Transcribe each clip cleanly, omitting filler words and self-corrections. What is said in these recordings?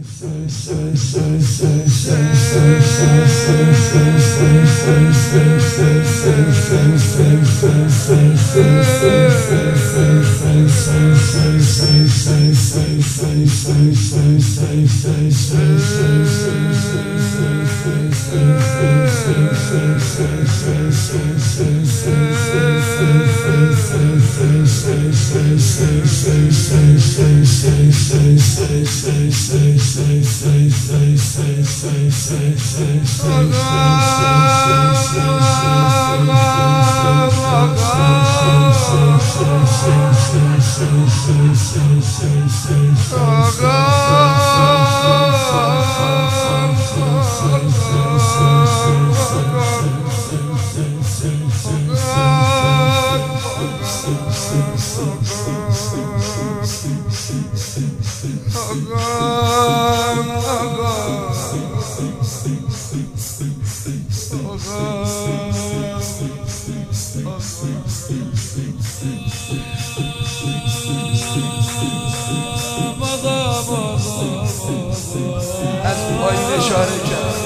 از پایین اشاره کرد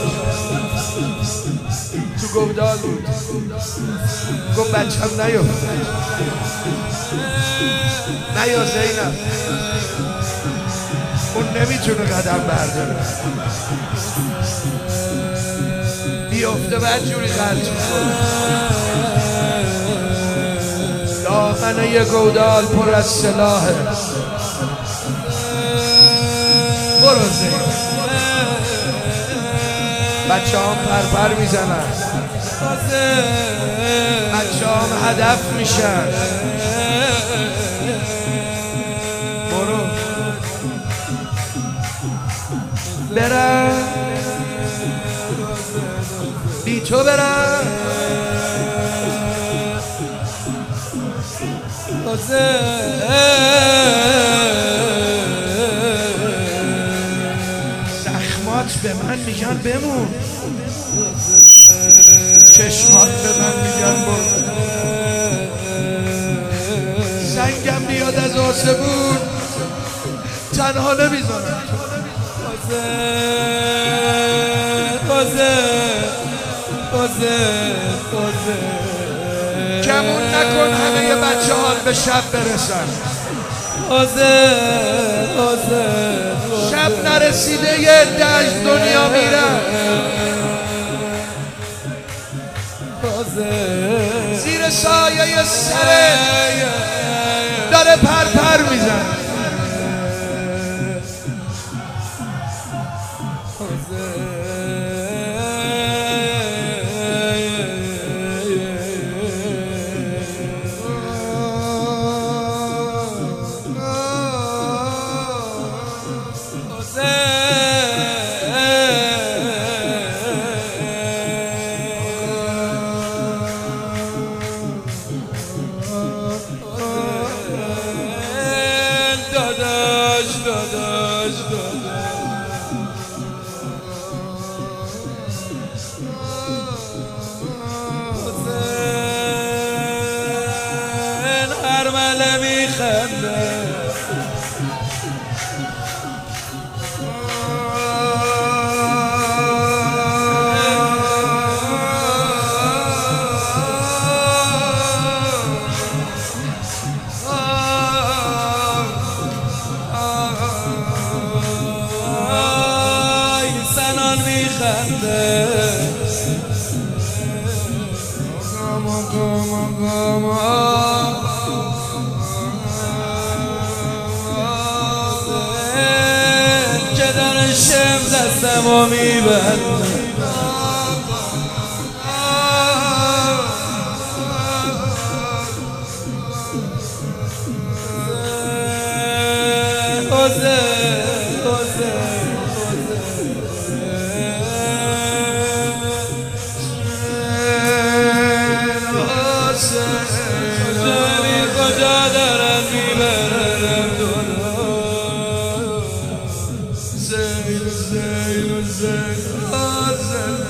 تو گودال بود گفت بچم نیا زینب اون نمیتونه قدم برداره بیافته بعد جوری خرج میکنه دامنه یه گودال پر از سلاحه برو زینب بچه هم پرپر میزنن بچه هم هدف میشن برو برن بی تو برن زخمات به من میگن بمون چشمات به من میگن برو سنگم بیاد از آسمون تنها نمیذارم کمون نکن همه بچه ها به شب برسن شب نرسیده یه عده از دنیا میرن زیر سایه سره داره پرپر میزن ارمله میخنده سنان میخنده که داره شم دستمو میبنده کجا دارن میبرن زین